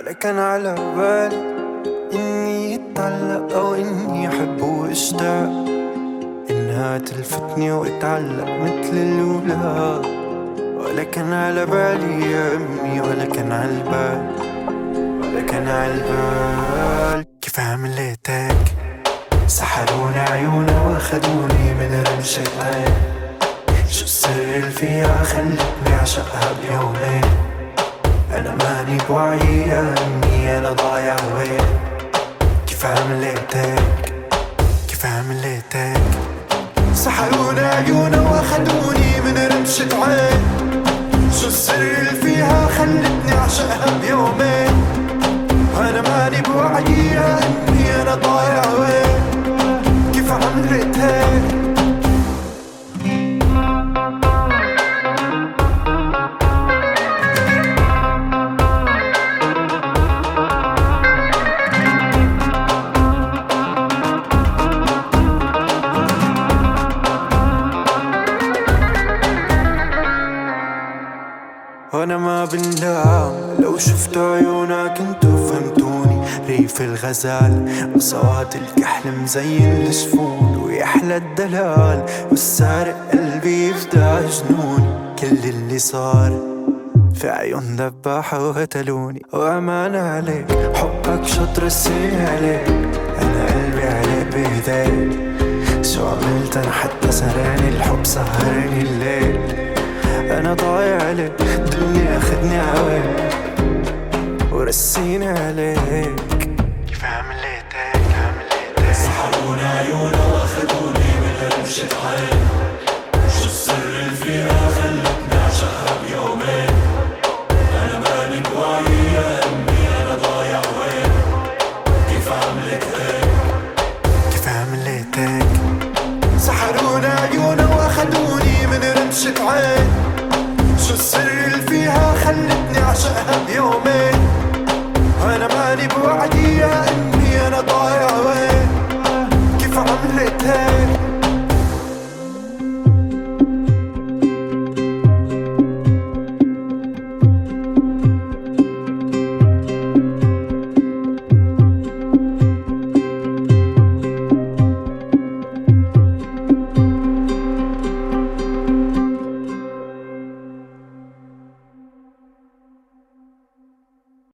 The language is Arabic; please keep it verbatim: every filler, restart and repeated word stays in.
ولا كان على بالي إني اتعلق أو إني أحب واشتاق، إنها تلفتني واتعلق مثل الأولاد. ولا كان على بالي يا أمي ولا كان عالبال، ولا كان عالبال كيف عملت هيك. سحروني عيونا واخدوني من رمشة عين، شو السر اللي فيها خلتني عشقها بيومين. أنا ماني بوعي يا أمي أنا ضايع وين. كيف عملت هيك كيف عملت هيك. سحروني عيونا واخدوني من رمشة عين، شو السر اللي فيها خلتني عشقها بيومين. أنا ماني بوعي يا أمي أنا ضايع وين. كيف عملت هيك. وانا ما بندام لو شفت عيونك انتو فهمتوني. ريف الغزال وصوات الكحل مزين الجفون، ويحلى الدلال والسارق قلبي يفدع جنوني. كل اللي صار في عيون ذباحة وقتلوني. وامان عليك حبك شطر السنين عليك، انا قلبي عليك بيديك. شو عملت انا حتى سهراني الحب سهرني الليل. أنا ضايع عليك الدنيا أخدني عويك ورسيني عليك. كيف عملت هيك عملت هيك. سحروني عيونا واخدوني من رمشة عين، شو السر اللي فيها خلتني عشقها بيومين. أنا ماني بوعي يا أمي أنا ضايع وين. كيف عملت هيك كيف عملت هيك. سحروني عيونا واخدوني من رمشة عين، شو السر اللي فيها خلتني عشقها بيومين. أنا ماني بوعدي يا